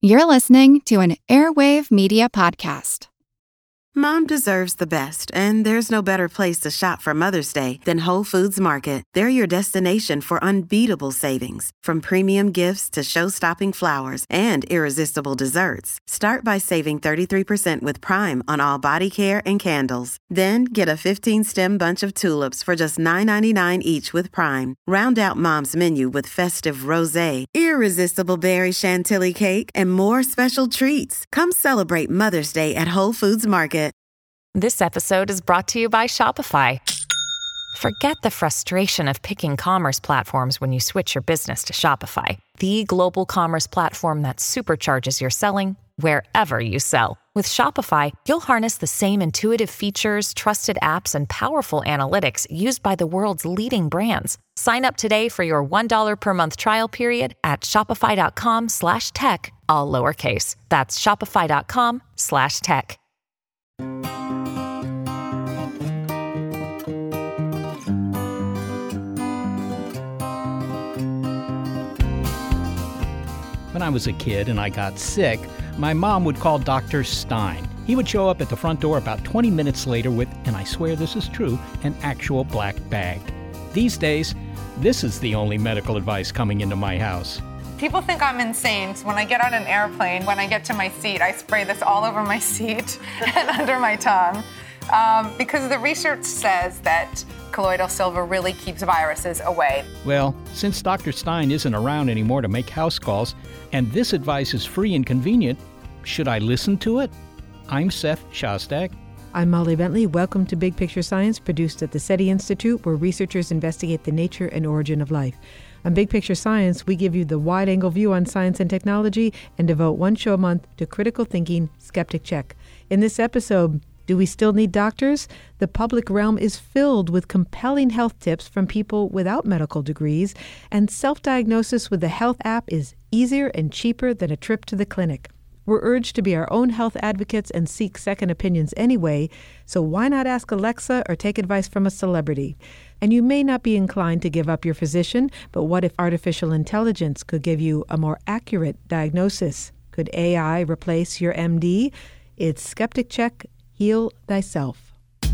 You're listening to an Airwave Media Podcast. Mom deserves the best, and there's no better place to shop for Mother's Day than Whole Foods Market. They're your destination for unbeatable savings, from premium gifts to show-stopping flowers and irresistible desserts. Start by saving 33% with Prime on all body care and candles. Then get a 15-stem bunch of tulips for just $9.99 each with Prime. Round out Mom's menu with festive rosé, irresistible berry chantilly cake, and more special treats. Come celebrate Mother's Day at Whole Foods Market. This episode is brought to you by Shopify. Forget the frustration of picking commerce platforms when you switch your business to Shopify, the global commerce platform that supercharges your selling wherever you sell. With Shopify, you'll harness the same intuitive features, trusted apps, and powerful analytics used by the world's leading brands. Sign up today for your $1 per month trial period at shopify.com/tech, all lowercase. That's shopify.com/tech. When I was a kid and I got sick, my mom would call Dr. Stein. He would show up at the front door about 20 minutes later with, and I swear this is true, an actual black bag. These days, this is the only medical advice coming into my house. People think I'm insane. So when I get on an airplane, when I get to my seat, I spray this all over my seat and under my tongue. Because the research says that colloidal silver really keeps viruses away. Well, since Dr. Stein isn't around anymore to make house calls, and this advice is free and convenient, should I listen to it? I'm Seth Shostak. I'm Molly Bentley. Welcome to Big Picture Science, produced at the SETI Institute, where researchers investigate the nature and origin of life. On Big Picture Science, we give you the wide-angle view on science and technology and devote one show a month to critical thinking, Skeptic Check. In this episode, do we still need doctors? The public realm is filled with compelling health tips from people without medical degrees, and self-diagnosis with the health app is easier and cheaper than a trip to the clinic. We're urged to be our own health advocates and seek second opinions anyway, so why not ask Alexa or take advice from a celebrity? And you may not be inclined to give up your physician, but what if artificial intelligence could give you a more accurate diagnosis? Could AI replace your MD? It's Skeptic Check. Heal thyself.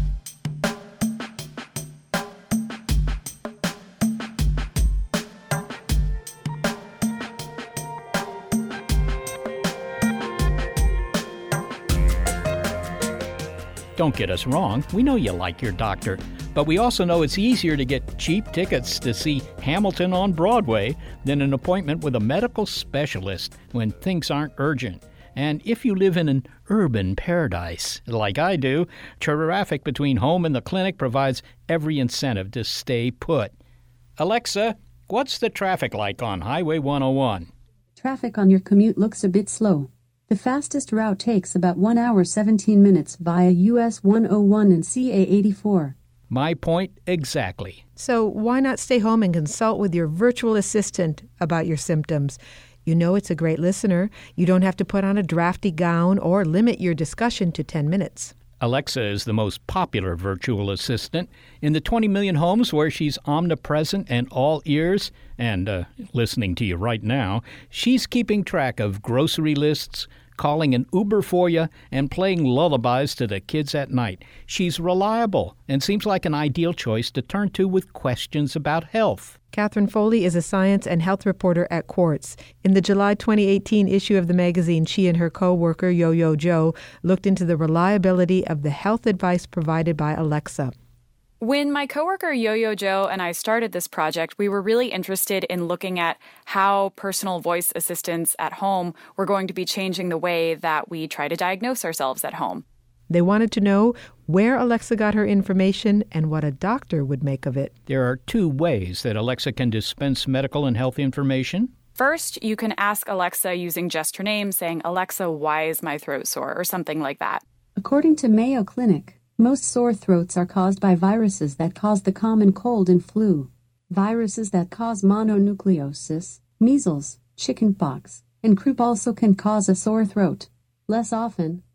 Don't get us wrong, we know you like your doctor, but we also know it's easier to get cheap tickets to see Hamilton on Broadway than an appointment with a medical specialist when things aren't urgent. And if you live in an urban paradise, like I do, traffic between home and the clinic provides every incentive to stay put. Alexa, what's the traffic like on Highway 101? Traffic on your commute looks a bit slow. The fastest route takes about 1 hour 17 minutes via US 101 and CA 84. My point exactly. So why not stay home and consult with your virtual assistant about your symptoms? You know it's a great listener. You don't have to put on a drafty gown or limit your discussion to 10 minutes. Alexa is the most popular virtual assistant. In the 20 million homes where she's omnipresent and all ears, and listening to you right now, she's keeping track of grocery lists, calling an Uber for you, and playing lullabies to the kids at night. She's reliable and seems like an ideal choice to turn to with questions about health. Catherine Foley is a science and health reporter at Quartz. In the July 2018 issue of the magazine, she and her co-worker, Yo-Yo Joe, looked into the reliability of the health advice provided by Alexa. When my coworker Yo-Yo Joe and I started this project, we were really interested in looking at how personal voice assistants at home were going to be changing the way that we try to diagnose ourselves at home. They wanted to know where Alexa got her information and what a doctor would make of it. There are two ways that Alexa can dispense medical and health information. First, you can ask Alexa using just her name, saying, "Alexa, why is my throat sore?" or something like that. According to Mayo Clinic, most sore throats are caused by viruses that cause the common cold and flu. Viruses that cause mononucleosis, measles, chickenpox, and croup also can cause a sore throat. Less often,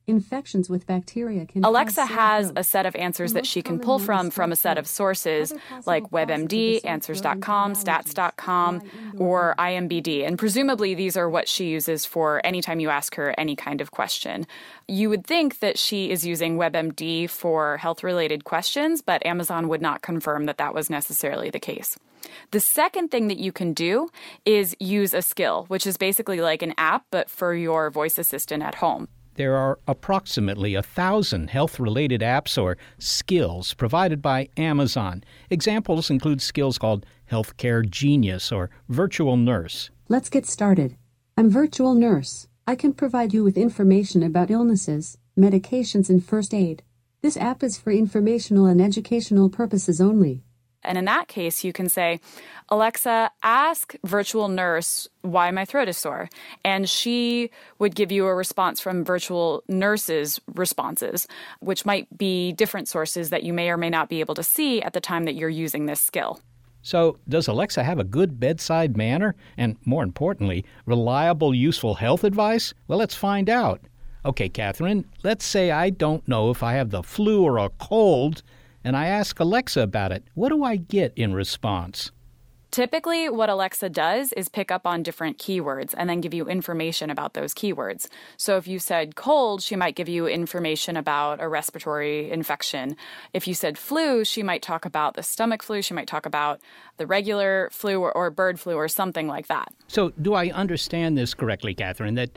Infections with bacteria can Alexa cause sore has throat. a set of answers The that most she can common pull one is from a sore set of throat. sources Other possible like causes of the WebMD, sore throat Answers.com, include allergies, Stats.com, dry indoor or air. IMBD. And presumably these are what she uses for anytime you ask her any kind of question. You would think that she is using WebMD for health-related questions, but Amazon would not confirm that that was necessarily the case. The second thing that you can do is use a skill, which is basically like an app, but for your voice assistant at home. There are approximately 1,000 health-related apps or skills provided by Amazon. Examples include skills called Healthcare Genius or Virtual Nurse. Let's get started. I'm Virtual Nurse. I can provide you with information about illnesses, medications, and first aid. This app is for informational and educational purposes only. And in that case, you can say, Alexa, ask Virtual Nurse why my throat is sore. And she would give you a response from Virtual Nurse's responses, which might be different sources that you may or may not be able to see at the time that you're using this skill. So, does Alexa have a good bedside manner and, more importantly, reliable, useful health advice? Well, let's find out. Okay, Catherine, let's say I don't know if I have the flu or a cold, and I ask Alexa about it. What do I get in response? Typically, what Alexa does is pick up on different keywords and then give you information about those keywords. So if you said cold, she might give you information about a respiratory infection. If you said flu, she might talk about the stomach flu. She might talk about the regular flu or bird flu or something like that. So do I understand this correctly, Catherine, that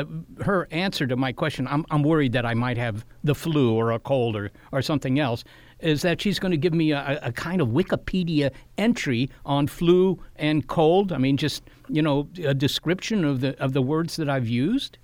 her answer to my question, I'm worried that I might have the flu or a cold or something else, is that she's going to give me a kind of Wikipedia entry on flu and cold? I mean, just, a description of the words that I've used?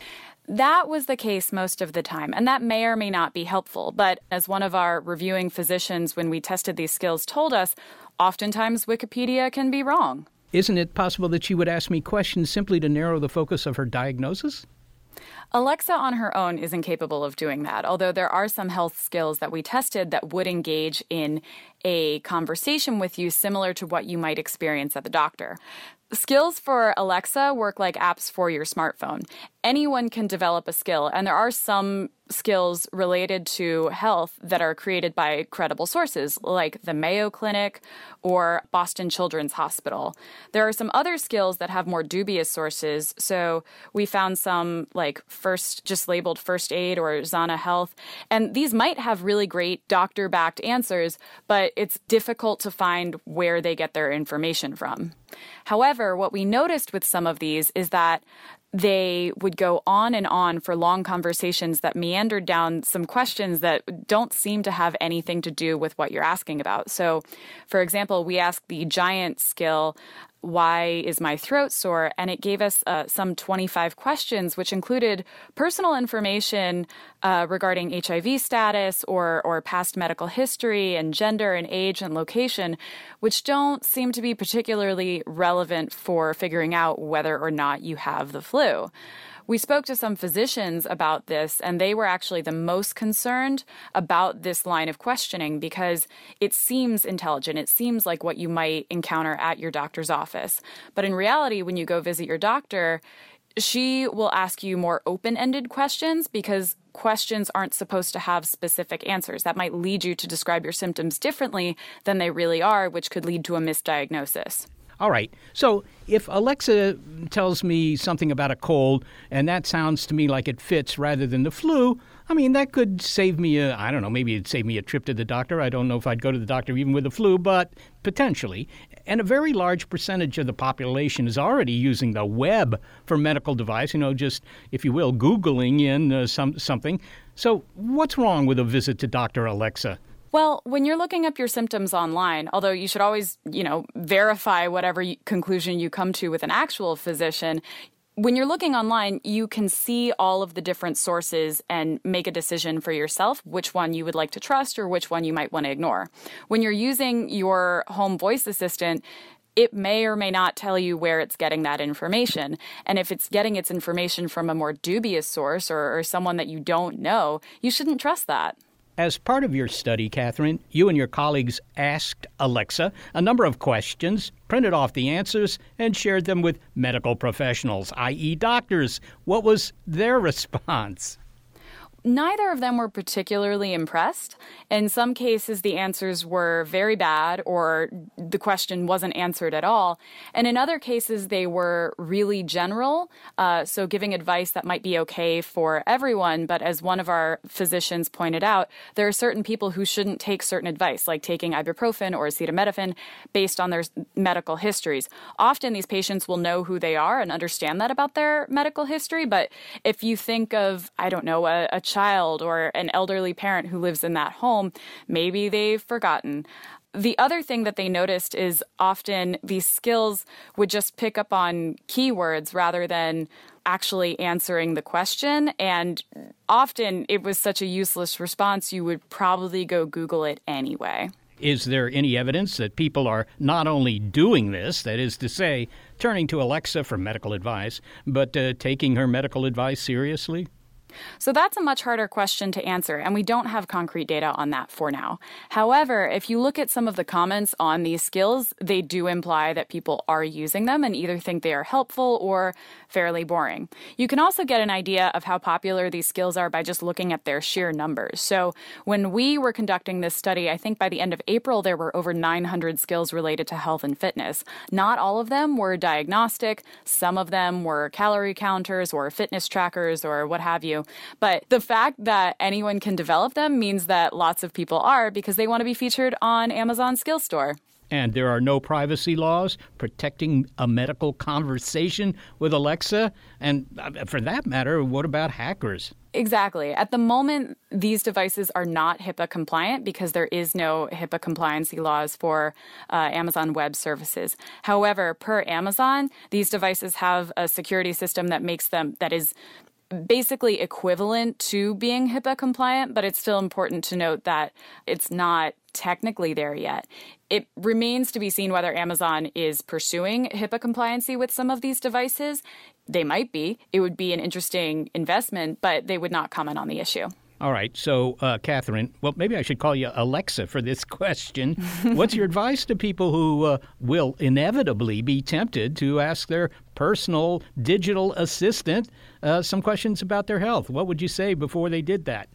That was the case most of the time, and that may or may not be helpful. But as one of our reviewing physicians when we tested these skills told us, oftentimes Wikipedia can be wrong. Isn't it possible that she would ask me questions simply to narrow the focus of her diagnosis? Alexa on her own isn't capable of doing that, although there are some health skills that we tested that would engage in a conversation with you similar to what you might experience at the doctor. Skills for Alexa work like apps for your smartphone. Anyone can develop a skill, and there are some skills related to health that are created by credible sources, like the Mayo Clinic or Boston Children's Hospital. There are some other skills that have more dubious sources, so we found some like just labeled First Aid or Zana Health, and these might have really great doctor-backed answers, but it's difficult to find where they get their information from. However, what we noticed with some of these is that they would go on and on for long conversations that meandered down some questions that don't seem to have anything to do with what you're asking about. So, for example, we asked the Giant skill, why is my throat sore? And it gave us some 25 questions, which included personal information regarding HIV status or past medical history and gender and age and location, which don't seem to be particularly relevant for figuring out whether or not you have the flu. We spoke to some physicians about this, and they were actually the most concerned about this line of questioning because it seems intelligent. It seems like what you might encounter at your doctor's office. But in reality, when you go visit your doctor, she will ask you more open-ended questions because questions aren't supposed to have specific answers. That might lead you to describe your symptoms differently than they really are, which could lead to a misdiagnosis. All right. So if Alexa tells me something about a cold and that sounds to me like it fits rather than the flu, I mean, that could save me maybe it'd save me a trip to the doctor. I don't know if I'd go to the doctor even with the flu, but potentially. And a very large percentage of the population is already using the web for medical device, just, if you will, Googling in something. So what's wrong with a visit to Dr. Alexa? Well, when you're looking up your symptoms online, although you should always, verify whatever conclusion you come to with an actual physician, when you're looking online, you can see all of the different sources and make a decision for yourself which one you would like to trust or which one you might want to ignore. When you're using your home voice assistant, it may or may not tell you where it's getting that information. And if it's getting its information from a more dubious source or someone that you don't know, you shouldn't trust that. As part of your study, Catherine, you and your colleagues asked Alexa a number of questions, printed off the answers, and shared them with medical professionals, i.e. doctors. What was their response? Neither of them were particularly impressed. In some cases, the answers were very bad or the question wasn't answered at all. And in other cases, they were really general, so giving advice that might be okay for everyone. But as one of our physicians pointed out, there are certain people who shouldn't take certain advice, like taking ibuprofen or acetaminophen based on their medical histories. Often these patients will know who they are and understand that about their medical history. But if you think of, I don't know, a child or an elderly parent who lives in that home, maybe they've forgotten. The other thing that they noticed is often these skills would just pick up on keywords rather than actually answering the question. And often it was such a useless response, you would probably go Google it anyway. Is there any evidence that people are not only doing this, that is to say, turning to Alexa for medical advice, but taking her medical advice seriously? So that's a much harder question to answer, and we don't have concrete data on that for now. However, if you look at some of the comments on these skills, they do imply that people are using them and either think they are helpful or fairly boring. You can also get an idea of how popular these skills are by just looking at their sheer numbers. So when we were conducting this study, I think by the end of April, there were over 900 skills related to health and fitness. Not all of them were diagnostic. Some of them were calorie counters or fitness trackers or what have you. But the fact that anyone can develop them means that lots of people are because they want to be featured on Amazon Skill Store. And there are no privacy laws protecting a medical conversation with Alexa? And for that matter, what about hackers? Exactly. At the moment, these devices are not HIPAA compliant because there is no HIPAA compliancy laws for Amazon Web Services. However, per Amazon, these devices have a security system that is basically equivalent to being HIPAA compliant, but it's still important to note that it's not technically there yet. It remains to be seen whether Amazon is pursuing HIPAA compliancy with some of these devices. They might be. It would be an interesting investment, but they would not comment on the issue. All right. So, Catherine, well, maybe I should call you Alexa for this question. What's your advice to people who will inevitably be tempted to ask their personal digital assistant some questions about their health? What would you say before they did that?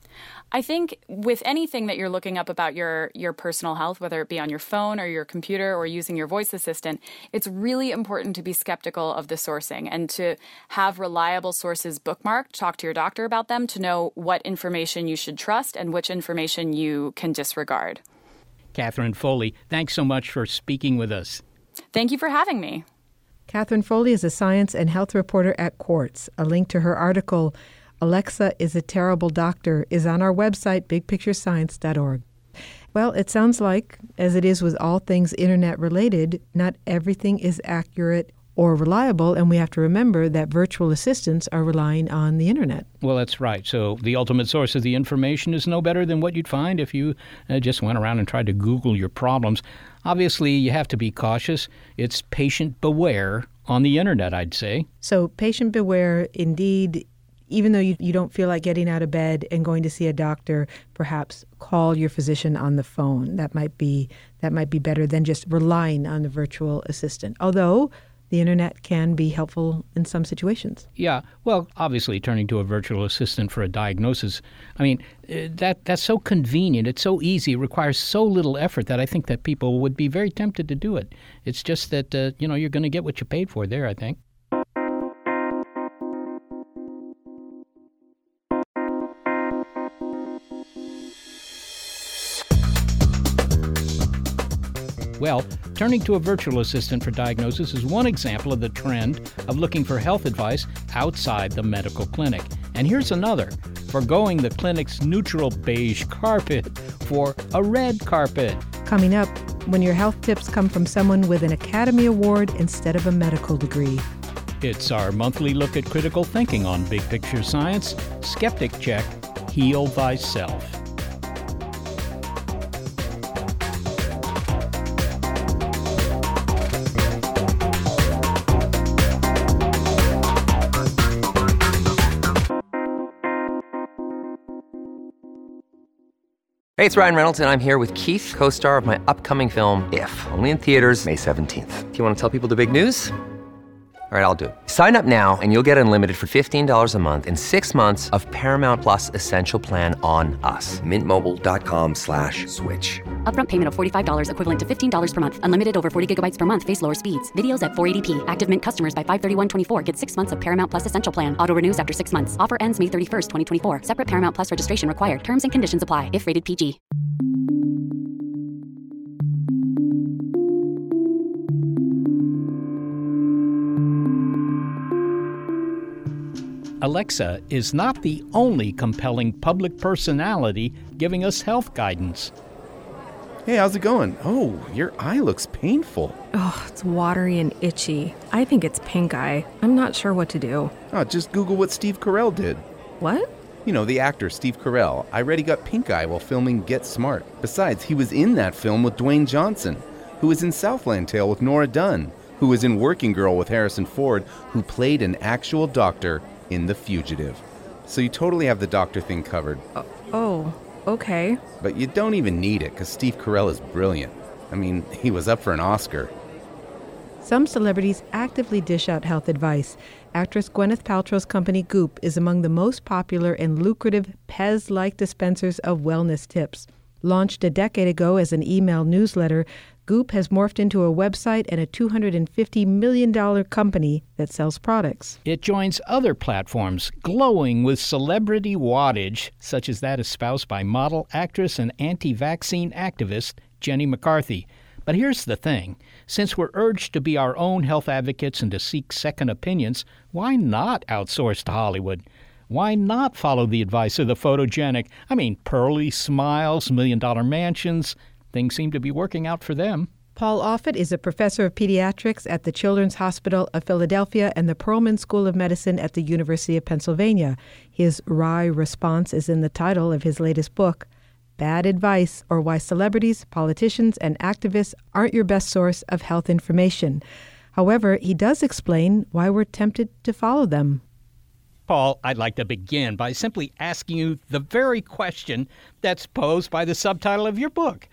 I think with anything that you're looking up about your personal health, whether it be on your phone or your computer or using your voice assistant, it's really important to be skeptical of the sourcing and to have reliable sources bookmarked, talk to your doctor about them to know what information you should trust and which information you can disregard. Catherine Foley, thanks so much for speaking with us. Thank you for having me. Catherine Foley is a science and health reporter at Quartz. A link to her article, Alexa is a Terrible Doctor, is on our website, bigpicturescience.org. Well, it sounds like, as it is with all things internet-related, not everything is accurate or reliable, and we have to remember that virtual assistants are relying on the internet. Well, that's right. So the ultimate source of the information is no better than what you'd find if you just went around and tried to Google your problems. Obviously, you have to be cautious. It's patient beware on the internet, I'd say. So patient beware, indeed. Even though you don't feel like getting out of bed and going to see a doctor, perhaps call your physician on the phone. That might be better than just relying on the virtual assistant. Although the internet can be helpful in some situations. Yeah, well, obviously turning to a virtual assistant for a diagnosis, I mean, that's so convenient. It's so easy. It requires so little effort that I think that people would be very tempted to do it. It's just that, you're going to get what you paid for there, I think. Well, turning to a virtual assistant for diagnosis is one example of the trend of looking for health advice outside the medical clinic. And here's another, forgoing the clinic's neutral beige carpet for a red carpet. Coming up, when your health tips come from someone with an Academy Award instead of a medical degree. It's our monthly look at critical thinking on Big Picture Science. Skeptic Check, Heal Thyself. Hey, it's Ryan Reynolds, and I'm here with Keith, co-star of my upcoming film, If, only in theaters May 17th. Do you want to tell people the big news? All right, I'll do it. Sign up now and you'll get unlimited for $15 a month and 6 months of Paramount Plus Essential Plan on us. MintMobile.com/switch. Upfront payment of $45 equivalent to $15 per month. Unlimited over 40 gigabytes per month. Face lower speeds. Videos at 480p. Active Mint customers by 531.24 get 6 months of Paramount Plus Essential Plan. Auto renews after 6 months. Offer ends May 31st, 2024. Separate Paramount Plus registration required. Terms and conditions apply if rated PG. Alexa is not the only compelling public personality giving us health guidance. Hey, how's it going? Oh, your eye looks painful. Oh, it's watery and itchy. I think it's pink eye. I'm not sure what to do. Oh, just Google what Steve Carell did. What? You know, the actor Steve Carell. I read he got pink eye while filming Get Smart. Besides, he was in that film with Dwayne Johnson, who was in Southland Tale with Nora Dunn, who was in Working Girl with Harrison Ford, who played an actual doctor in The Fugitive. So you totally have the doctor thing covered. Oh, okay. But you don't even need it, because Steve Carell is brilliant. I mean, he was up for an Oscar. Some celebrities actively dish out health advice. Actress Gwyneth Paltrow's company Goop is among the most popular and lucrative Pez-like dispensers of wellness tips. Launched a decade ago as an email newsletter, Goop has morphed into a website and a $250 million company that sells products. It joins other platforms glowing with celebrity wattage, such as that espoused by model, actress, and anti-vaccine activist Jenny McCarthy. But here's the thing. Since we're urged to be our own health advocates and to seek second opinions, why not outsource to Hollywood? Why not follow the advice of the photogenic? I mean, pearly smiles, million-dollar mansions. Things seem to be working out for them. Paul Offit is a professor of pediatrics at the Children's Hospital of Philadelphia and the Perelman School of Medicine at the University of Pennsylvania. His wry response is in the title of his latest book, Bad Advice, or Why Celebrities, Politicians, and Activists Aren't Your Best Source of Health Information. However, he does explain why we're tempted to follow them. Paul, I'd like to begin by simply asking you the very question that's posed by the subtitle of your book.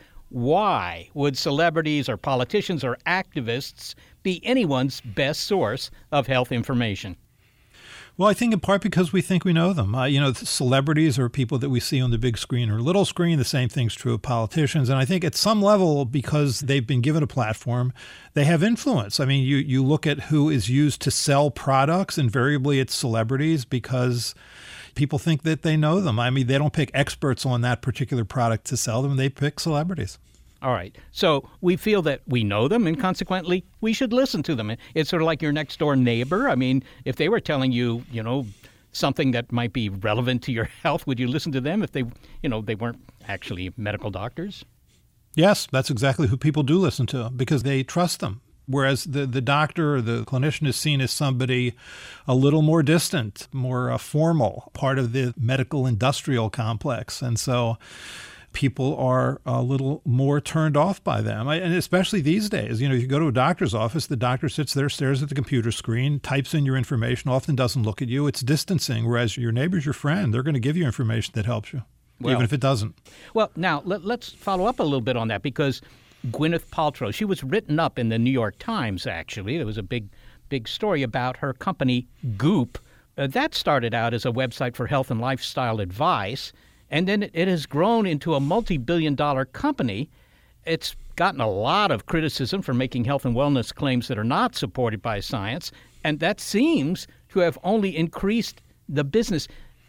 Why would celebrities or politicians or activists be anyone's best source of health information? Well, I think in part because we think we know them. Celebrities are people that we see on the big screen or little screen. The same thing's true of politicians. And I think at some level, because they've been given a platform, they have influence. I mean, you look at who is used to sell products, invariably it's celebrities because people think that they know them. I mean, they don't pick experts on that particular product to sell them. They pick celebrities. All right. So we feel that we know them, and consequently, we should listen to them. It's sort of like your next door neighbor. I mean, if they were telling you, something that might be relevant to your health, would you listen to them if they weren't actually medical doctors? Yes, that's exactly who people do listen to because they trust them. Whereas the doctor or the clinician is seen as somebody a little more distant, more formal, part of the medical industrial complex. And so people are a little more turned off by them. And especially these days, you go to a doctor's office, the doctor sits there, stares at the computer screen, types in your information, often doesn't look at you. It's distancing, whereas your neighbor's your friend. They're going to give you information that helps you, even if it doesn't. Well, now, let's follow up a little bit on that because Gwyneth Paltrow, she was written up in the New York Times, actually. There was a big story about her company, Goop. That started out as a website for health and lifestyle advice. And then it has grown into a multi-billion-dollar company. It's gotten a lot of criticism for making health and wellness claims that are not supported by science, and that seems to have only increased the business.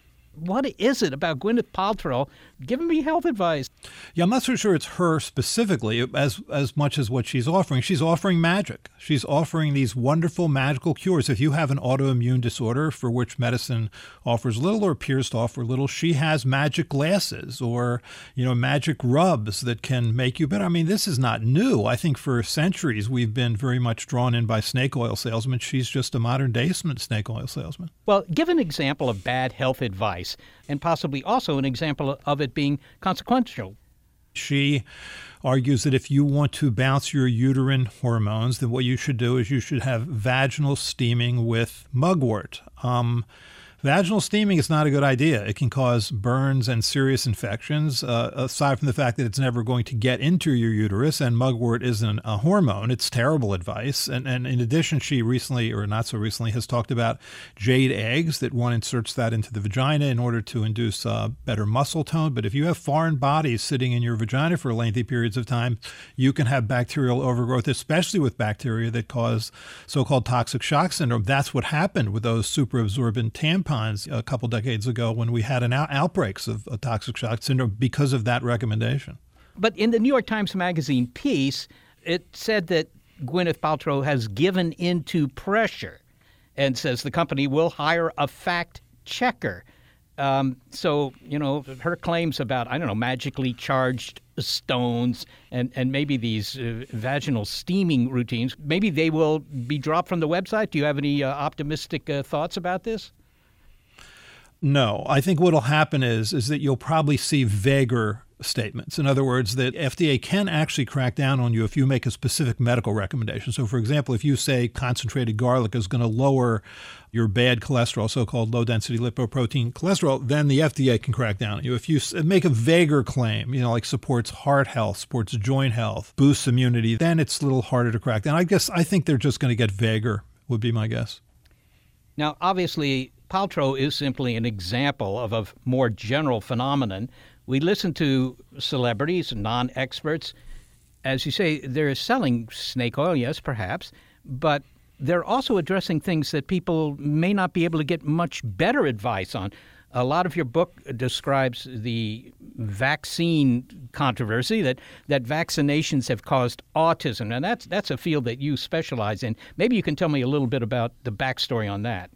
What is it about Gwyneth Paltrow giving me health advice? Yeah, I'm not so sure it's her specifically as much as what she's offering. She's offering magic. She's offering these wonderful magical cures. If you have an autoimmune disorder for which medicine offers little or appears to offer little, she has magic glasses or, magic rubs that can make you better. I mean, this is not new. I think for centuries we've been very much drawn in by snake oil salesmen. She's just a modern day snake oil salesman. Well, give an example of bad health advice and possibly also an example of it being consequential. She argues that if you want to bounce your uterine hormones, then what you should do is you should have vaginal steaming with mugwort. Vaginal steaming is not a good idea. It can cause burns and serious infections, aside from the fact that it's never going to get into your uterus, and mugwort isn't a hormone. It's terrible advice. And in addition, she recently, or not so recently, has talked about jade eggs, that one inserts that into the vagina in order to induce better muscle tone. But if you have foreign bodies sitting in your vagina for lengthy periods of time, you can have bacterial overgrowth, especially with bacteria that cause so-called toxic shock syndrome. That's what happened with those superabsorbent tampons a couple decades ago when we had outbreaks of toxic shock syndrome because of that recommendation. But in the New York Times Magazine piece, it said that Gwyneth Paltrow has given into pressure and says the company will hire a fact checker. So, her claims about, magically charged stones and maybe these vaginal steaming routines, maybe they will be dropped from the website. Do you have any optimistic thoughts about this? No, I think what will happen is that you'll probably see vaguer statements. In other words, that FDA can actually crack down on you if you make a specific medical recommendation. So, for example, if you say concentrated garlic is going to lower your bad cholesterol, so-called low-density lipoprotein cholesterol, then the FDA can crack down on you. If you make a vaguer claim, like supports heart health, supports joint health, boosts immunity, then it's a little harder to crack down. I think they're just going to get vaguer, would be my guess. Now, obviously, Paltrow is simply an example of a more general phenomenon. We listen to celebrities, non-experts. As you say, they're selling snake oil, yes, perhaps, but they're also addressing things that people may not be able to get much better advice on. A lot of your book describes the vaccine controversy, that vaccinations have caused autism, and that's a field that you specialize in. Maybe you can tell me a little bit about the backstory on that.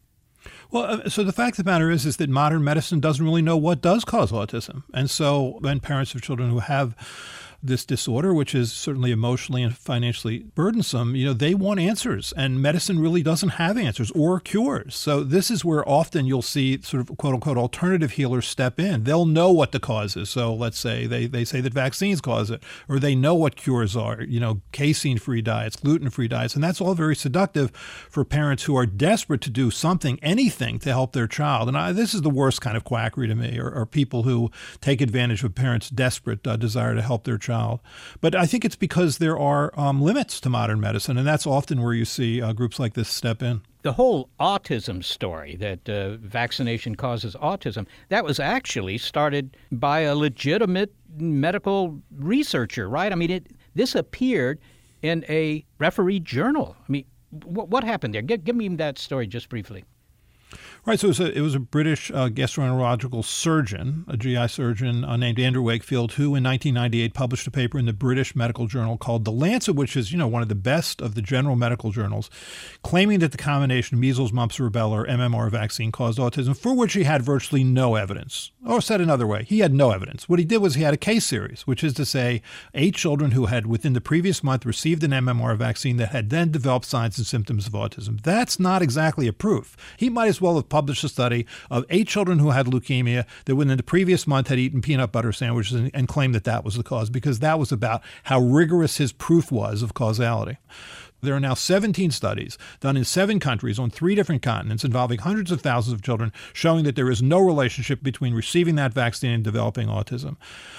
Well, so the fact of the matter is that modern medicine doesn't really know what does cause autism. And so when parents of children who have this disorder, which is certainly emotionally and financially burdensome, they want answers, and medicine really doesn't have answers or cures. So this is where often you'll see sort of quote unquote alternative healers step in. They'll know what the cause is. So let's say they say that vaccines cause it, or they know what cures are, casein-free diets, gluten-free diets. And that's all very seductive for parents who are desperate to do something, anything to help their child. And this is the worst kind of quackery to me, or people who take advantage of parents' desperate desire to help their child. But I think it's because there are limits to modern medicine, and that's often where you see groups like this step in. The whole autism story, that vaccination causes autism, that was actually started by a legitimate medical researcher, right? I mean, this appeared in a referee journal. I mean, what happened there? Give me that story just briefly. Right, so it was a British gastroenterological surgeon, a GI surgeon named Andrew Wakefield, who in 1998 published a paper in the British Medical Journal called The Lancet, which is, one of the best of the general medical journals, claiming that the combination of measles, mumps, rubella, or MMR vaccine caused autism, for which he had virtually no evidence. Or said another way, he had no evidence. What he did was he had a case series, which is to say 8 children who had within the previous month received an MMR vaccine that had then developed signs and symptoms of autism. That's not exactly a proof. He might as well have published a study of 8 children who had leukemia that within the previous month had eaten peanut butter sandwiches and claimed that was the cause, because that was about how rigorous his proof was of causality. There are now 17 studies done in 7 countries on 3 different continents involving hundreds of thousands of children showing that there is no relationship between receiving that vaccine and developing autism.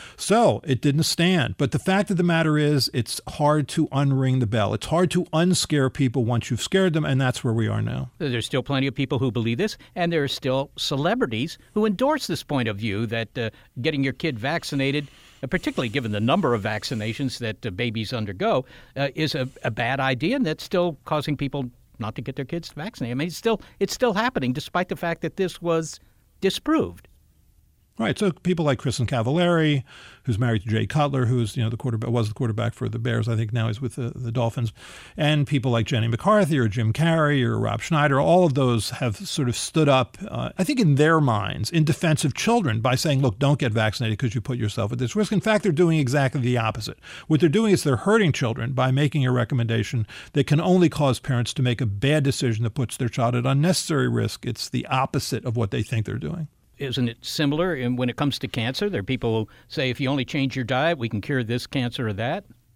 So it didn't stand. But the fact of the matter is it's hard to unring the bell. It's hard to unscare people once you've scared them, and that's where we are now. There's still plenty of people who believe this, and there are still celebrities who endorse this point of view that getting your kid vaccinated, particularly given the number of vaccinations that babies undergo, is a bad idea, and that's still causing people not to get their kids vaccinated. I mean, it's still happening, despite the fact that this was disproved. Right. So people like Kristen Cavallari, who's married to Jay Cutler, who's the quarterback, was the quarterback for the Bears. I think now he's with the Dolphins, and people like Jenny McCarthy or Jim Carrey or Rob Schneider. All of those have sort of stood up, I think, in their minds, in defense of children by saying, "Look, don't get vaccinated because you put yourself at this risk." In fact, they're doing exactly the opposite. What they're doing is they're hurting children by making a recommendation that can only cause parents to make a bad decision that puts their child at unnecessary risk. It's the opposite of what they think they're doing. Isn't it similar when it comes to cancer? There are people who say if you only change your diet, we can cure this cancer or that.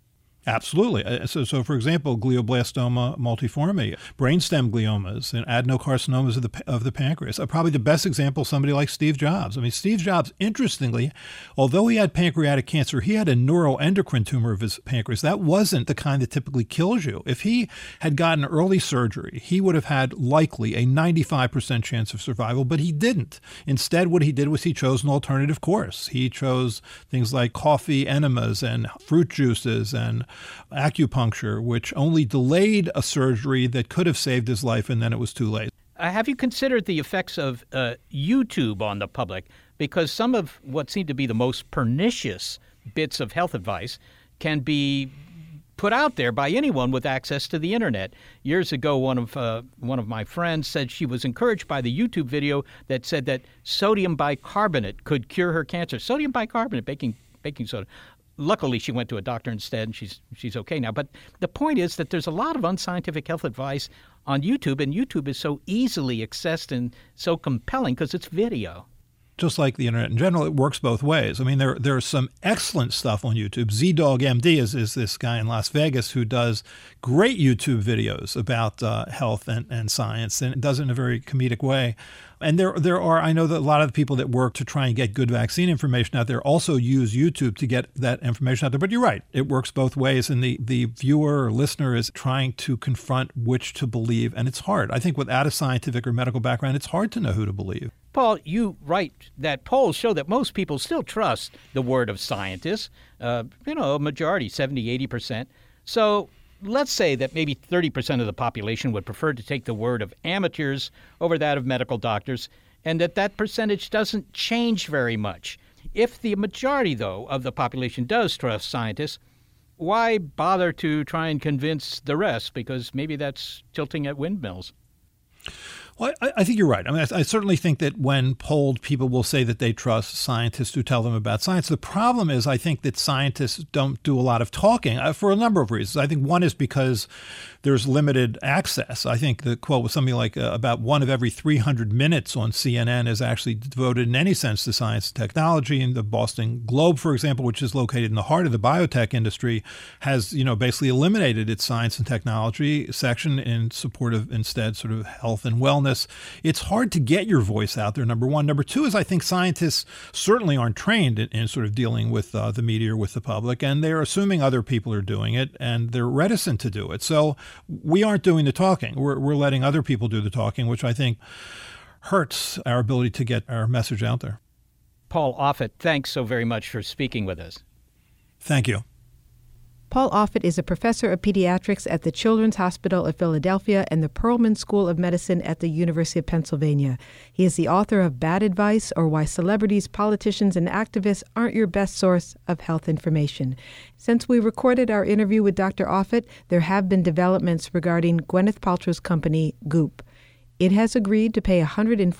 Absolutely. So for example, glioblastoma multiforme, brainstem gliomas, and adenocarcinomas of the pancreas are probably the best example of somebody like Steve Jobs. I mean, Steve Jobs, interestingly, although he had pancreatic cancer, he had a neuroendocrine tumor of his pancreas. That wasn't the kind that typically kills you. If he had gotten early surgery, he would have had likely a 95% chance of survival, but he didn't. Instead, what he did was he chose an alternative course. He chose things like coffee enemas and fruit juices and acupuncture, which only delayed a surgery that could have saved his life, and then it was too late. Have you considered the effects of YouTube on the public? Because some of what seem to be the most pernicious bits of health advice can be put out there by anyone with access to the internet. Years ago, one of my friends said she was encouraged by the YouTube video that said that sodium bicarbonate could cure her cancer. Sodium bicarbonate, baking soda. Luckily, she went to a doctor instead, and she's okay now. But the point is that there's a lot of unscientific health advice on YouTube, and YouTube is so easily accessed and so compelling because it's video. Just like the internet in general, it works both ways. I mean, there's some excellent stuff on YouTube. ZDoggMD is this guy in Las Vegas who does great YouTube videos about health and science, and does it in a very comedic way. And there are, I know that a lot of the people that work to try and get good vaccine information out there also use YouTube to get that information out there. But you're right, it works both ways, and the viewer or listener is trying to confront which to believe, and it's hard. I think without a scientific or medical background, it's hard to know who to believe. Paul, you write that polls show that most people still trust the word of scientists, a majority, 70, 80%. So let's say that maybe 30% of the population would prefer to take the word of amateurs over that of medical doctors, and that percentage doesn't change very much. If the majority, though, of the population does trust scientists, why bother to try and convince the rest? Because maybe that's tilting at windmills. Well, I think you're right. I mean, I certainly think that when polled, people will say that they trust scientists who tell them about science. The problem is, I think that scientists don't do a lot of talking for a number of reasons. I think one is because there's limited access. I think the quote was something like about 1 of every 300 minutes on CNN is actually devoted in any sense to science and technology. And the Boston Globe, for example, which is located in the heart of the biotech industry, has basically eliminated its science and technology section in support of instead sort of health and wellness. It's hard to get your voice out there, number one. Number two is I think scientists certainly aren't trained in sort of dealing with the media or with the public, and they're assuming other people are doing it, and they're reticent to do it. So we aren't doing the talking. We're letting other people do the talking, which I think hurts our ability to get our message out there. Paul Offit, thanks so very much for speaking with us. Thank you. Paul Offit is a professor of pediatrics at the Children's Hospital of Philadelphia and the Perelman School of Medicine at the University of Pennsylvania. He is the author of Bad Advice, or Why Celebrities, Politicians, and Activists Aren't Your Best Source of Health Information. Since we recorded our interview with Dr. Offit, there have been developments regarding Gwyneth Paltrow's company, Goop. It has agreed to pay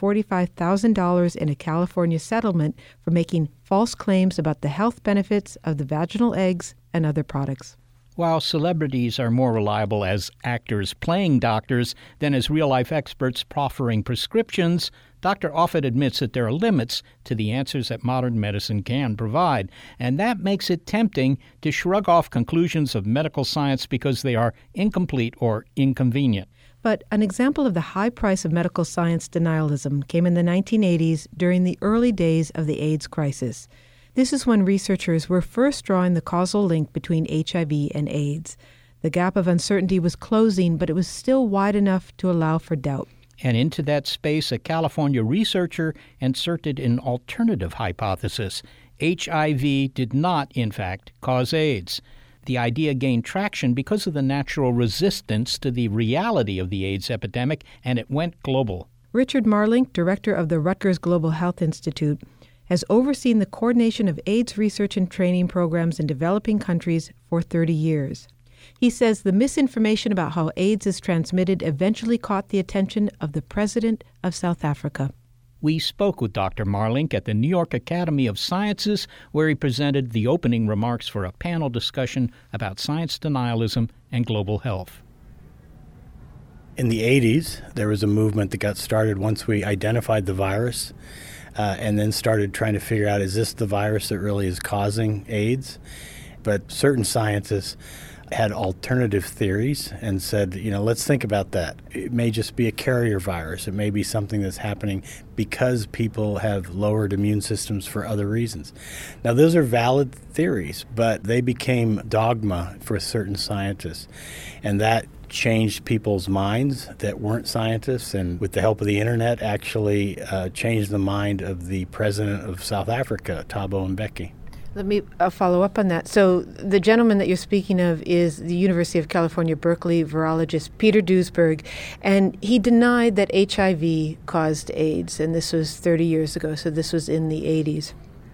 $145,000 in a California settlement for making false claims about the health benefits of the vaginal eggs and other products. While celebrities are more reliable as actors playing doctors than as real-life experts proffering prescriptions, Dr. Offit admits that there are limits to the answers that modern medicine can provide, and that makes it tempting to shrug off conclusions of medical science because they are incomplete or inconvenient. But an example of the high price of medical science denialism came in the 1980s during the early days of the AIDS crisis. This is when researchers were first drawing the causal link between HIV and AIDS. The gap of uncertainty was closing, but it was still wide enough to allow for doubt. And into that space, a California researcher inserted an alternative hypothesis. HIV did not, in fact, cause AIDS. The idea gained traction because of the natural resistance to the reality of the AIDS epidemic, and it went global. Richard Marlink, director of the Rutgers Global Health Institute, has overseen the coordination of AIDS research and training programs in developing countries for 30 years. He says the misinformation about how AIDS is transmitted eventually caught the attention of the president of South Africa. We spoke with Dr. Marlink at the New York Academy of Sciences, where he presented the opening remarks for a panel discussion about science denialism and global health. In the 80s, there was a movement that got started once we identified the virus and then started trying to figure out, is this the virus that really is causing AIDS? But certain scientists had alternative theories and said, let's think about that. It may just be a carrier virus. It may be something that's happening because people have lowered immune systems for other reasons. Now, those are valid theories, but they became dogma for certain scientists. And that changed people's minds that weren't scientists, and with the help of the internet, actually changed the mind of the president of South Africa, Thabo Mbeki. Let me follow up on that. So the gentleman that you're speaking of is the University of California, Berkeley virologist Peter Duesberg, and he denied that HIV caused AIDS, and this was 30 years ago, so this was in the 80s.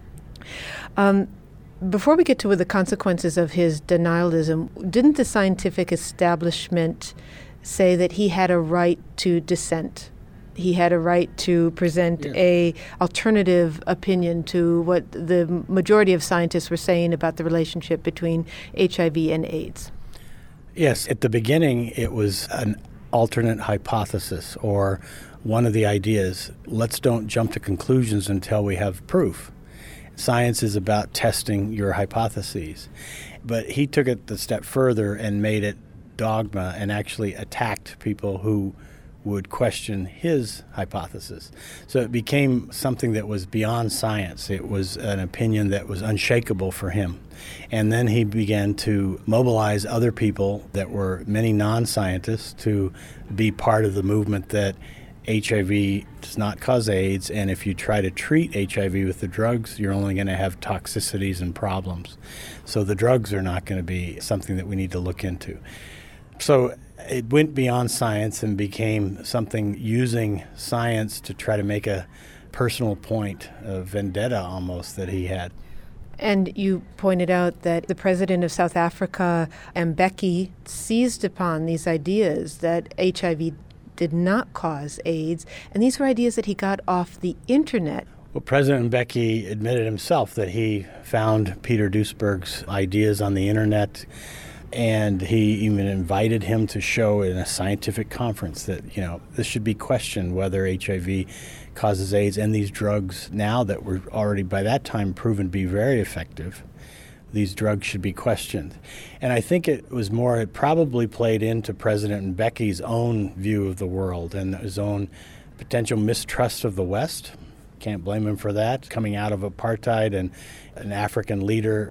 Before we get to the consequences of his denialism, didn't the scientific establishment say that he had a right to dissent? He had a right to present a alternative opinion to what the majority of scientists were saying about the relationship between HIV and AIDS. Yes, at the beginning it was an alternate hypothesis, or one of the ideas, let's don't jump to conclusions until we have proof. Science is about testing your hypotheses. But he took it a step further and made it dogma and actually attacked people who would question his hypothesis. So it became something that was beyond science. It was an opinion that was unshakable for him. And then he began to mobilize other people that were many non-scientists to be part of the movement that HIV does not cause AIDS, and if you try to treat HIV with the drugs, you're only going to have toxicities and problems. So the drugs are not going to be something that we need to look into. So it went beyond science and became something using science to try to make a personal point, a vendetta almost, that he had. And you pointed out that the president of South Africa, Mbeki, seized upon these ideas that HIV did not cause AIDS, and these were ideas that he got off the internet. Well, President Mbeki admitted himself that he found Peter Duesberg's ideas on the internet, and he even invited him to show in a scientific conference that, this should be questioned whether HIV causes AIDS, and these drugs now that were already by that time proven to be very effective, these drugs should be questioned. And I think it probably played into President Mbeki's own view of the world and his own potential mistrust of the West. Can't blame him for that, coming out of apartheid and an African leader.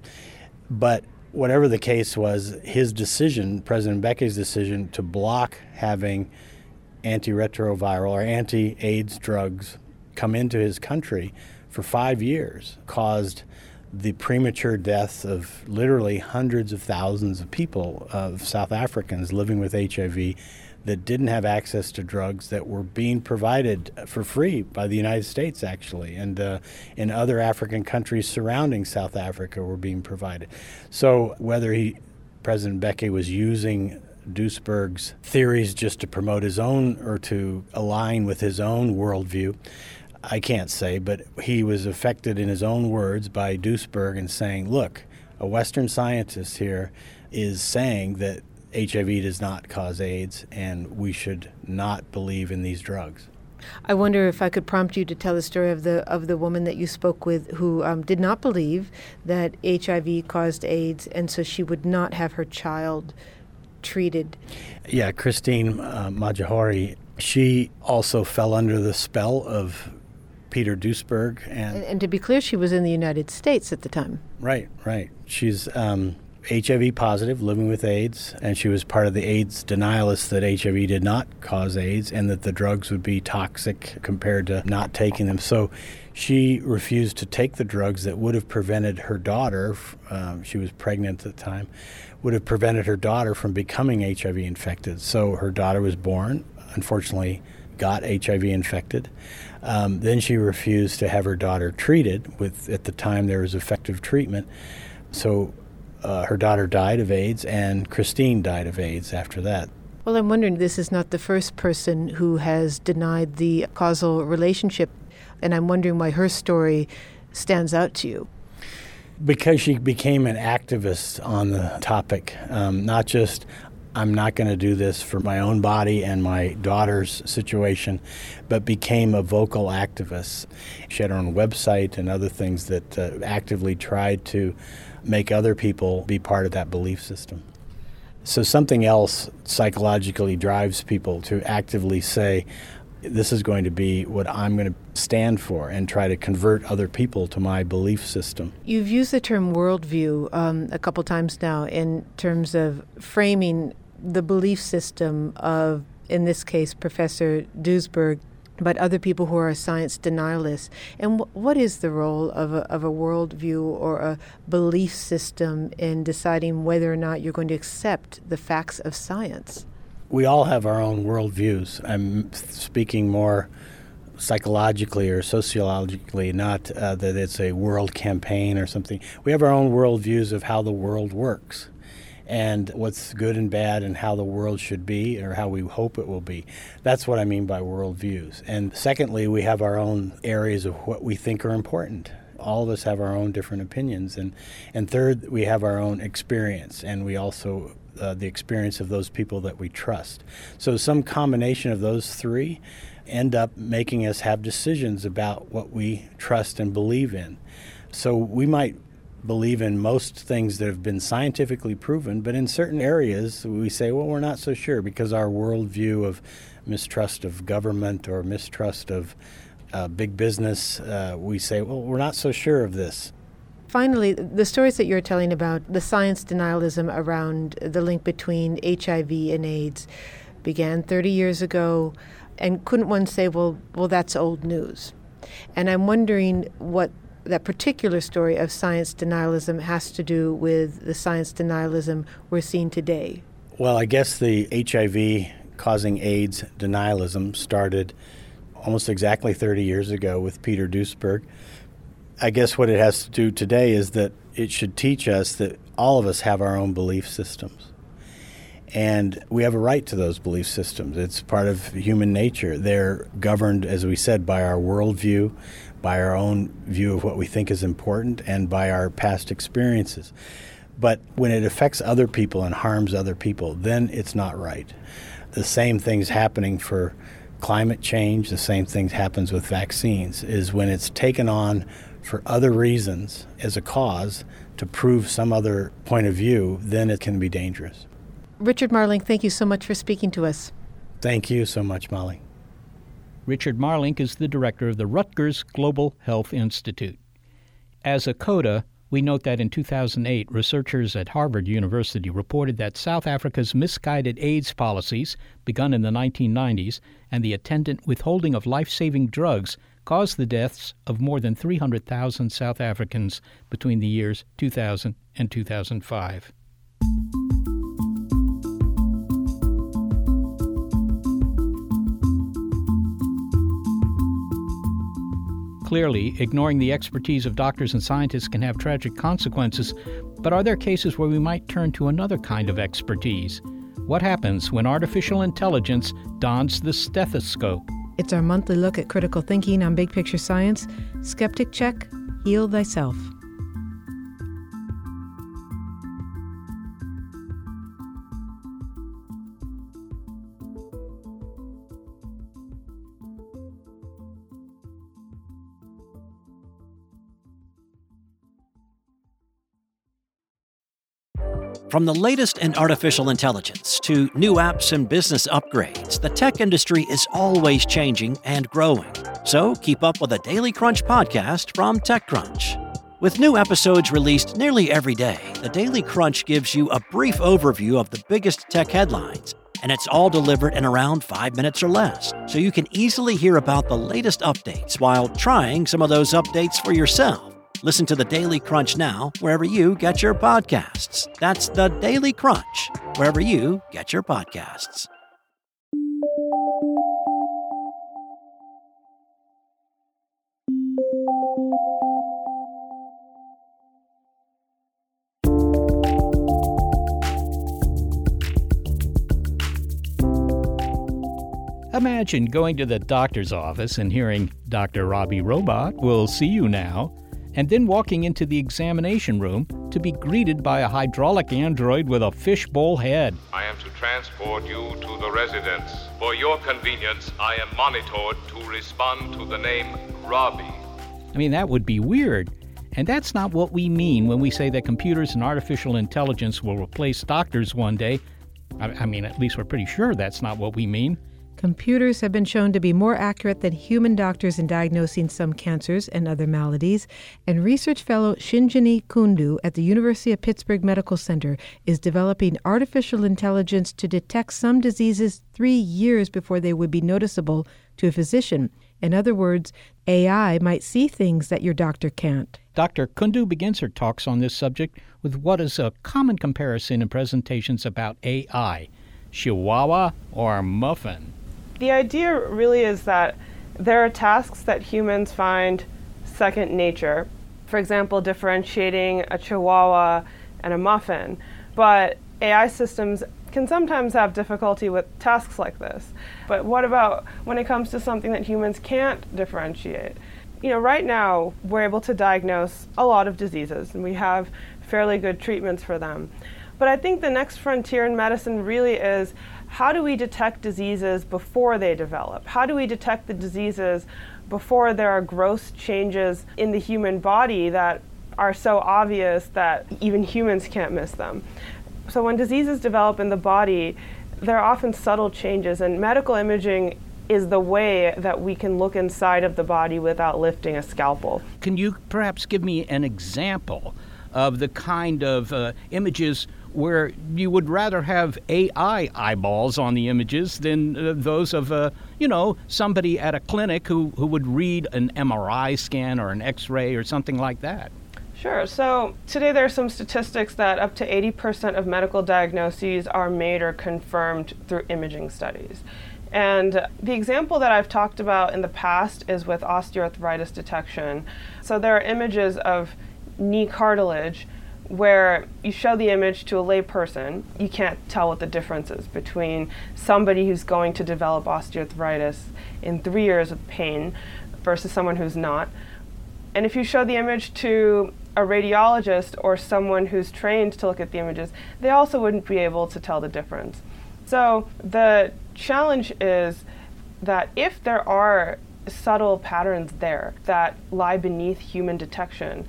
But whatever the case was, his decision, President Mbeki's decision, to block having antiretroviral or anti-AIDS drugs come into his country for 5 years caused the premature deaths of literally hundreds of thousands of people, of South Africans living with HIV that didn't have access to drugs that were being provided for free by the United States, actually, and in other African countries surrounding South Africa were being provided. So whether President Mbeki was using Duesberg's theories just to promote his own or to align with his own worldview, I can't say, but he was affected in his own words by Duesberg and saying, look, a Western scientist here is saying that HIV does not cause AIDS and we should not believe in these drugs. I wonder if I could prompt you to tell the story of the woman that you spoke with who did not believe that HIV caused AIDS, and so she would not have her child treated. Yeah, Christine Majahori, she also fell under the spell of Peter Duesberg. And to be clear, she was in the United States at the time. Right. She's HIV positive, living with AIDS, and she was part of the AIDS denialists that HIV did not cause AIDS and that the drugs would be toxic compared to not taking them. So she refused to take the drugs that would have prevented her daughter, she was pregnant at the time, would have prevented her daughter from becoming HIV infected. So her daughter was born, unfortunately got HIV infected. Then she refused to have her daughter treated with, at the time there was effective treatment. So her daughter died of AIDS, and Christine died of AIDS after that. Well, I'm wondering, this is not the first person who has denied the causal relationship, and I'm wondering why her story stands out to you. Because she became an activist on the topic, not just I'm not going to do this for my own body and my daughter's situation, but became a vocal activist. She had her own website and other things that actively tried to make other people be part of that belief system. So something else psychologically drives people to actively say, this is going to be what I'm going to stand for, and try to convert other people to my belief system. You've used the term worldview a couple times now in terms of framing the belief system of, in this case, Professor Duesberg, but other people who are science denialists. And what is the role of a worldview or a belief system in deciding whether or not you're going to accept the facts of science? We all have our own worldviews. I'm speaking more psychologically or sociologically, not that it's a world campaign or something. We have our own worldviews of how the world works and what's good and bad and how the world should be or how we hope it will be. That's what I mean by worldviews. And secondly, we have our own areas of what we think are important. All of us have our own different opinions. And third, we have our own experience, and we also the experience of those people that we trust. So some combination of those three end up making us have decisions about what we trust and believe in. So we might believe in most things that have been scientifically proven, but in certain areas we say, well, we're not so sure, because our worldview of mistrust of government or mistrust of big business, we say, well, we're not so sure of this. Finally, the stories that you're telling about the science denialism around the link between HIV and AIDS began 30 years ago, and couldn't one say, well, that's old news? And I'm wondering what that particular story of science denialism has to do with the science denialism we're seeing today. Well, I guess the HIV causing AIDS denialism started almost exactly 30 years ago with Peter Duesberg. I guess what it has to do today is that it should teach us that all of us have our own belief systems. And we have a right to those belief systems. It's part of human nature. They're governed, as we said, by our worldview, by our own view of what we think is important, and by our past experiences. But when it affects other people and harms other people, then it's not right. The same thing's happening for climate change. The same thing happens with vaccines, is when it's taken on for other reasons as a cause to prove some other point of view, then it can be dangerous. Richard Marlink, thank you so much for speaking to us. Thank you so much, Molly. Richard Marlink is the director of the Rutgers Global Health Institute. As a coda, we note that in 2008, researchers at Harvard University reported that South Africa's misguided AIDS policies, begun in the 1990s, and the attendant withholding of life-saving drugs caused the deaths of more than 300,000 South Africans between the years 2000 and 2005. Clearly, ignoring the expertise of doctors and scientists can have tragic consequences, but are there cases where we might turn to another kind of expertise? What happens when artificial intelligence dons the stethoscope? It's our monthly look at critical thinking on Big Picture Science. Skeptic Check, Heal Thyself. From the latest in artificial intelligence to new apps and business upgrades, the tech industry is always changing and growing. So keep up with the Daily Crunch podcast from TechCrunch. With new episodes released nearly every day, the Daily Crunch gives you a brief overview of the biggest tech headlines, and it's all delivered in around 5 minutes or less, so you can easily hear about the latest updates while trying some of those updates for yourself. Listen to the Daily Crunch now, wherever you get your podcasts. That's the Daily Crunch, wherever you get your podcasts. Imagine going to the doctor's office and hearing, "Dr. Robbie Robot will see you now," and then walking into the examination room to be greeted by a hydraulic android with a fishbowl head. I am to transport you to the residence. For your convenience, I am monitored to respond to the name Robbie. I mean, that would be weird. And that's not what we mean when we say that computers and artificial intelligence will replace doctors one day. I mean, at least we're pretty sure that's not what we mean. Computers have been shown to be more accurate than human doctors in diagnosing some cancers and other maladies, and research fellow Shinjini Kundu at the University of Pittsburgh Medical Center is developing artificial intelligence to detect some diseases 3 years before they would be noticeable to a physician. In other words, AI might see things that your doctor can't. Dr. Kundu begins her talks on this subject with what is a common comparison in presentations about AI, Chihuahua or Muffin. The idea really is that there are tasks that humans find second nature. For example, differentiating a Chihuahua and a Muffin. But AI systems can sometimes have difficulty with tasks like this. But what about when it comes to something that humans can't differentiate? Right now, we're able to diagnose a lot of diseases, and we have fairly good treatments for them. But I think the next frontier in medicine really is, how do we detect diseases before they develop? How do we detect the diseases before there are gross changes in the human body that are so obvious that even humans can't miss them? So when diseases develop in the body, there are often subtle changes, and medical imaging is the way that we can look inside of the body without lifting a scalpel. Can you perhaps give me an example of the kind of images where you would rather have AI eyeballs on the images than those of, somebody at a clinic who would read an MRI scan or an X-ray or something like that? Sure. So today there are some statistics that up to 80% of medical diagnoses are made or confirmed through imaging studies. And the example that I've talked about in the past is with osteoarthritis detection. So there are images of knee cartilage where you show the image to a lay person. You can't tell what the difference is between somebody who's going to develop osteoarthritis in 3 years of pain versus someone who's not. And if you show the image to a radiologist or someone who's trained to look at the images, they also wouldn't be able to tell the difference. So the challenge is that if there are subtle patterns there that lie beneath human detection,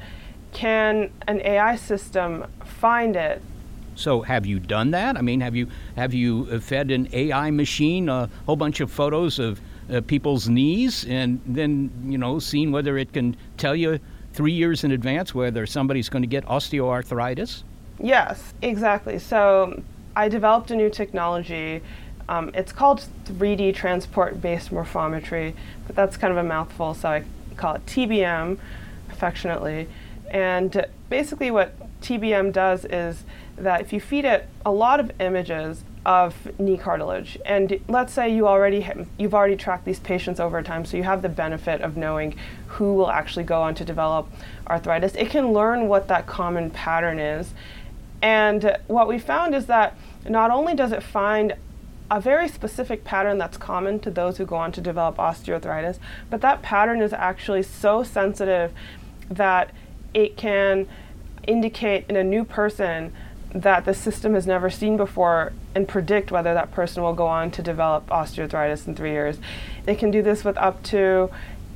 can an AI system find it? So have you done that? I mean, have you fed an AI machine a whole bunch of photos of people's knees and then, seen whether it can tell you 3 years in advance whether somebody's going to get osteoarthritis? Yes, exactly. So I developed a new technology. It's called 3D transport-based morphometry, but that's kind of a mouthful, so I call it TBM affectionately. And basically what TBM does is that if you feed it a lot of images of knee cartilage, and let's say you've already tracked these patients over time, so you have the benefit of knowing who will actually go on to develop arthritis, it can learn what that common pattern is. And what we found is that not only does it find a very specific pattern that's common to those who go on to develop osteoarthritis, but that pattern is actually so sensitive that it can indicate in a new person that the system has never seen before and predict whether that person will go on to develop osteoarthritis in 3 years. It can do this with up to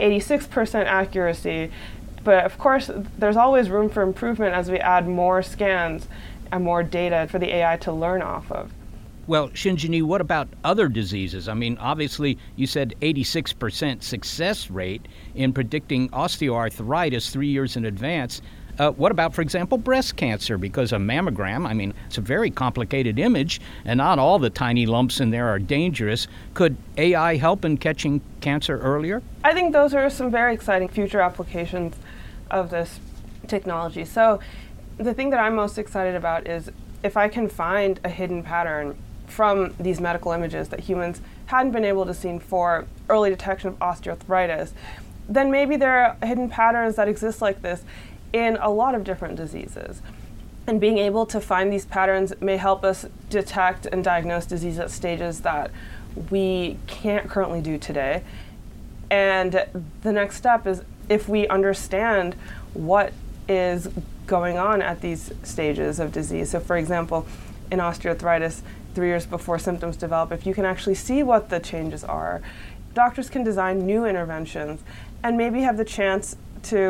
86% accuracy, but of course there's always room for improvement as we add more scans and more data for the AI to learn off of. Well, Shinjini, what about other diseases? I mean, obviously, you said 86% success rate in predicting osteoarthritis 3 years in advance. What about, for example, breast cancer? Because a mammogram, I mean, it's a very complicated image, and not all the tiny lumps in there are dangerous. Could AI help in catching cancer earlier? I think those are some very exciting future applications of this technology. So the thing that I'm most excited about is if I can find a hidden pattern from these medical images that humans hadn't been able to see for early detection of osteoarthritis, then maybe there are hidden patterns that exist like this in a lot of different diseases. And being able to find these patterns may help us detect and diagnose disease at stages that we can't currently do today. And the next step is if we understand what is going on at these stages of disease. So for example, in osteoarthritis, 3 years before symptoms develop, if you can actually see what the changes are, doctors can design new interventions and maybe have the chance to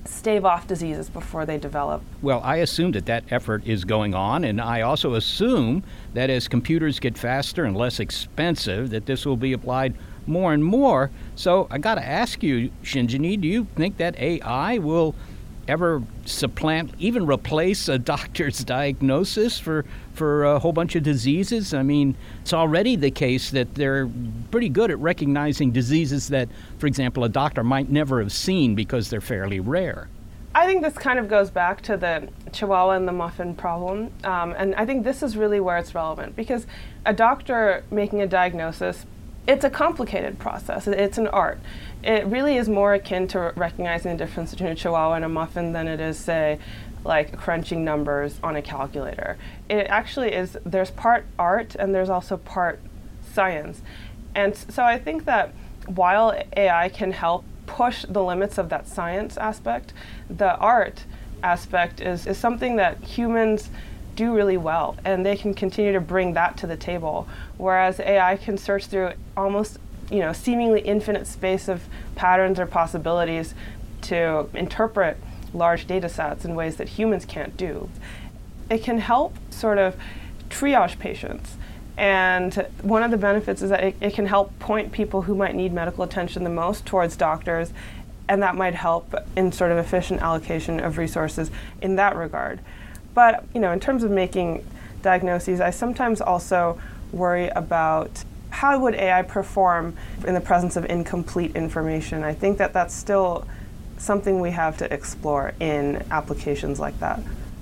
stave off diseases before they develop. Well, I assume that effort is going on, and I also assume that as computers get faster and less expensive, that this will be applied more and more. So I got to ask you, Shinjini, do you think that AI will ever supplant, even replace a doctor's diagnosis for a whole bunch of diseases? I mean, it's already the case that they're pretty good at recognizing diseases that, for example, a doctor might never have seen because they're fairly rare. I think this kind of goes back to the Chihuahua and the muffin problem, and I think this is really where it's relevant, because a doctor making a diagnosis, it's a complicated process. It's an art. It really is more akin to recognizing the difference between a Chihuahua and a muffin than it is, say, like crunching numbers on a calculator. It actually is, there's part art and there's also part science. And so I think that while AI can help push the limits of that science aspect, the art aspect is something that humans do really well, and they can continue to bring that to the table, whereas AI can search through almost seemingly infinite space of patterns or possibilities to interpret large data sets in ways that humans can't do. It can help sort of triage patients, and one of the benefits is that it can help point people who might need medical attention the most towards doctors, and that might help in sort of efficient allocation of resources in that regard. But in terms of making diagnoses, I sometimes also worry about how would AI perform in the presence of incomplete information. I think that that's still something we have to explore in applications like that.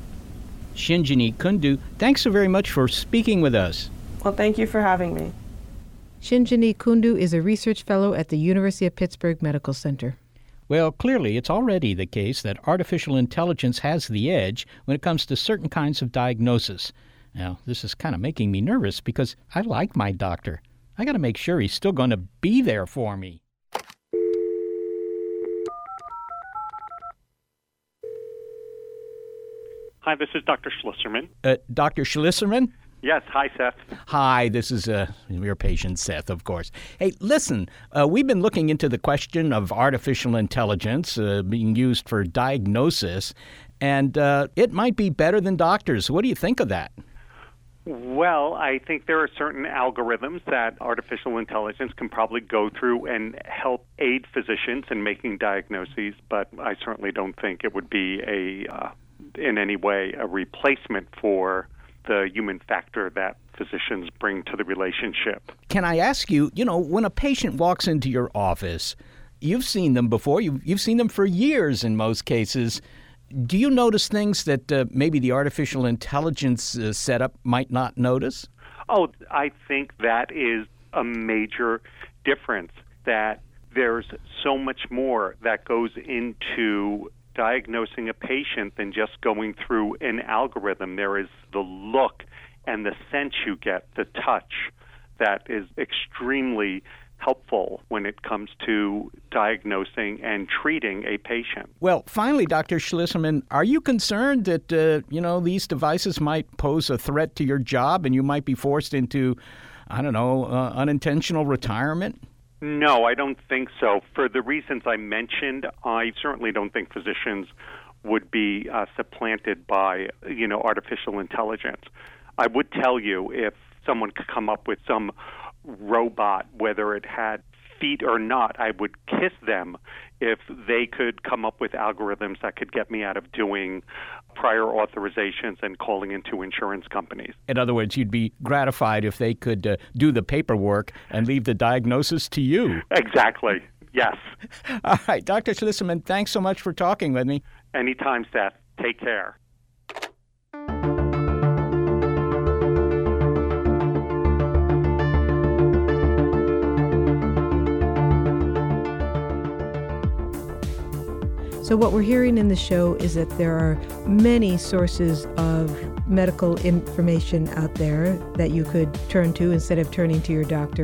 Shinjini Kundu, thanks so very much for speaking with us. Well, thank you for having me. Shinjini Kundu is a research fellow at the University of Pittsburgh Medical Center. Well, clearly, it's already the case that artificial intelligence has the edge when it comes to certain kinds of diagnosis. Now, this is kind of making me nervous because I like my doctor. I got to make sure he's still going to be there for me. Hi, this is Dr. Schlisserman. Dr. Schlisserman? Yes. Hi, Seth. Hi, this is your patient, Seth, of course. Hey, listen, we've been looking into the question of artificial intelligence being used for diagnosis, and it might be better than doctors. What do you think of that? Well, I think there are certain algorithms that artificial intelligence can probably go through and help aid physicians in making diagnoses, but I certainly don't think it would be in any way a replacement for the human factor that physicians bring to the relationship. Can I ask you, when a patient walks into your office, you've seen them before, you've seen them for years in most cases. Do you notice things that maybe the artificial intelligence setup might not notice? Oh, I think that is a major difference, that there's so much more that goes into diagnosing a patient than just going through an algorithm. There is the look and the sense you get, the touch, that is extremely helpful when it comes to diagnosing and treating a patient. Well, finally, Dr. Schlisserman, are you concerned that, these devices might pose a threat to your job and you might be forced into, unintentional retirement? No, I don't think so. For the reasons I mentioned, I certainly don't think physicians would be supplanted by, artificial intelligence. I would tell you, if someone could come up with some robot, whether it had feet or not, I would kiss them if they could come up with algorithms that could get me out of doing prior authorizations and calling into insurance companies. In other words, you'd be gratified if they could do the paperwork and leave the diagnosis to you. Exactly. Yes. All right. Dr. Schlisserman, thanks so much for talking with me. Anytime, Seth. Take care. So what we're hearing in the show is that there are many sources of medical information out there that you could turn to instead of turning to your doctor.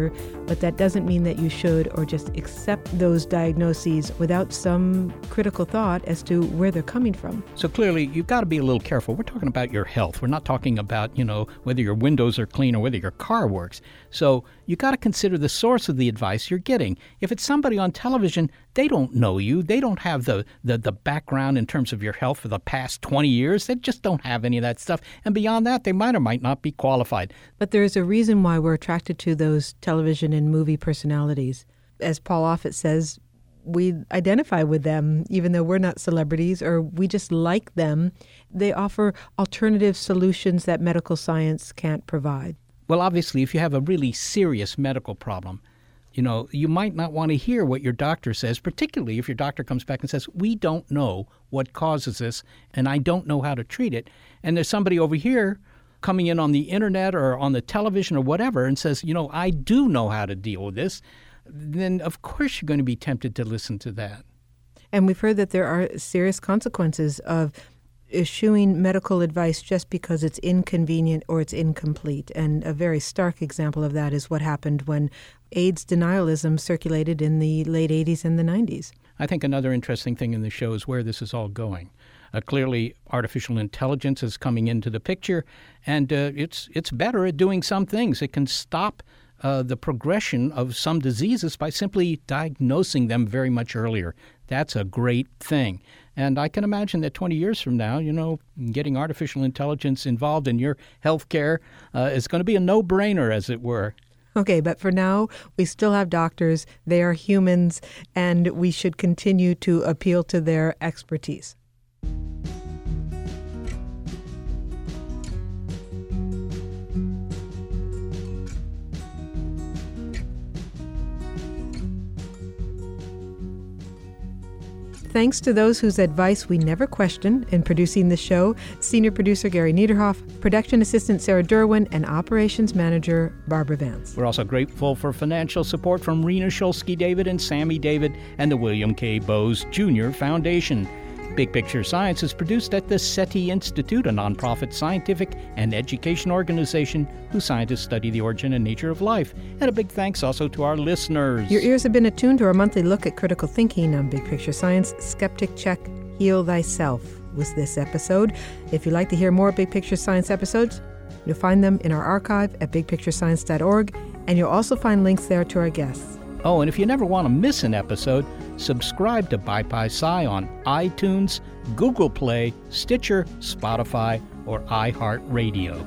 but that doesn't mean that you should or just accept those diagnoses without some critical thought as to where they're coming from. So clearly, you've got to be a little careful. We're talking about your health. We're not talking about, whether your windows are clean or whether your car works. So you got to consider the source of the advice you're getting. If it's somebody on television, they don't know you. They don't have the background in terms of your health for the past 20 years. They just don't have any of that stuff. And beyond that, they might or might not be qualified. But there's a reason why we're attracted to those television and movie personalities. As Paul Offit says, we identify with them, even though we're not celebrities, or we just like them. They offer alternative solutions that medical science can't provide. Well, obviously, if you have a really serious medical problem, you might not want to hear what your doctor says, particularly if your doctor comes back and says, we don't know what causes this, and I don't know how to treat it. And there's somebody over here coming in on the internet or on the television or whatever and says, I do know how to deal with this. Then, of course, you're going to be tempted to listen to that. And we've heard that there are serious consequences of eschewing medical advice just because it's inconvenient or it's incomplete. And a very stark example of that is what happened when AIDS denialism circulated in the late 80s and the 90s. I think another interesting thing in the show is where this is all going. Clearly, artificial intelligence is coming into the picture, and it's better at doing some things. It can stop the progression of some diseases by simply diagnosing them very much earlier. That's a great thing. And I can imagine that 20 years from now, getting artificial intelligence involved in your health care is going to be a no-brainer, as it were. Okay, but for now, we still have doctors. They are humans, and we should continue to appeal to their expertise. Thanks to those whose advice we never question in producing the show, senior producer Gary Niederhoff, production assistant Sarah Derwin, and operations manager Barbara Vance. We're also grateful for financial support from Rena Shulsky-David and Sammy David and the William K. Bowes Jr. Foundation. Big Picture Science is produced at the SETI Institute, a nonprofit scientific and education organization whose scientists study the origin and nature of life. And a big thanks also to our listeners. Your ears have been attuned to our monthly look at critical thinking on Big Picture Science. Skeptic Check, Heal Thyself was this episode. If you'd like to hear more Big Picture Science episodes, you'll find them in our archive at bigpicturescience.org, and you'll also find links there to our guests. Oh, and if you never want to miss an episode, subscribe to BiPi-Sci on iTunes, Google Play, Stitcher, Spotify, or iHeartRadio.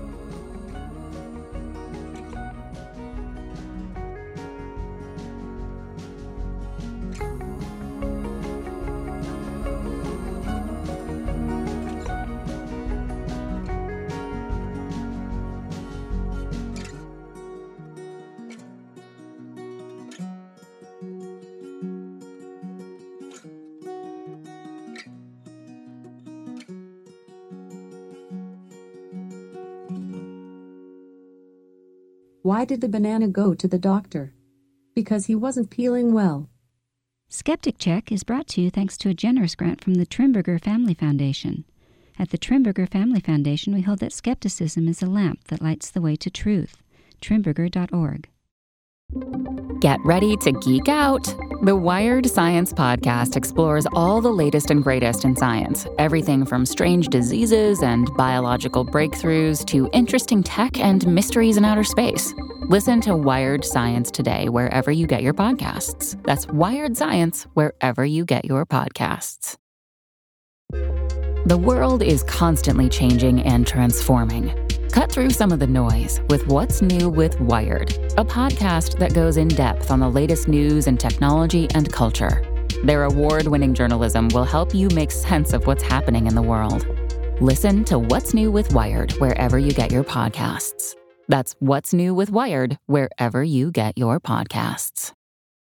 Why did the banana go to the doctor? Because he wasn't peeling well. Skeptic Check is brought to you thanks to a generous grant from the Trimberger Family Foundation. At the Trimberger Family Foundation, we hold that skepticism is a lamp that lights the way to truth. Trimberger.org. Get ready to geek out. The Wired Science Podcast explores all the latest and greatest in science. Everything from strange diseases and biological breakthroughs to interesting tech and mysteries in outer space. Listen to Wired Science today wherever you get your podcasts. That's Wired Science wherever you get your podcasts. The world is constantly changing and transforming. Cut through some of the noise with What's New with Wired, a podcast that goes in depth on the latest news in technology and culture. Their award-winning journalism will help you make sense of what's happening in the world. Listen to What's New with Wired wherever you get your podcasts. That's What's New with Wired wherever you get your podcasts.